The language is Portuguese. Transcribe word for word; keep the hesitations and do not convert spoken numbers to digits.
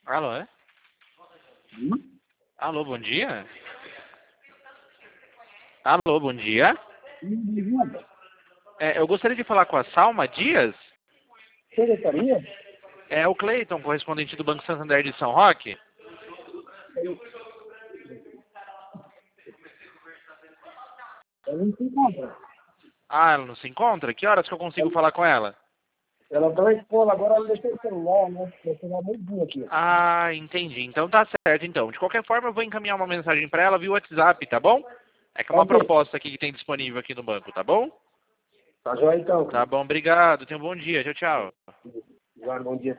Alô, é? Hum? Alô, bom dia? Alô, bom dia? Hum, É, eu gostaria de falar com a Salma Dias. Secretaria? É o Cleiton, correspondente do Banco Santander de São Roque. Ela não se encontra. Ah, ela não se encontra? Que horas que eu consigo falar com ela? Ela está na escola, agora ela deixou o celular, né? Vai chegar meio dia aqui. Ah, entendi. Então tá certo, então. De qualquer forma, eu vou encaminhar uma mensagem para ela via WhatsApp, tá bom? É que é uma Ok. proposta aqui que tem disponível aqui no banco, tá bom? Tá joia então, Tá Cris. bom, obrigado. Tenha um bom dia. Tchau, tchau. Bom dia.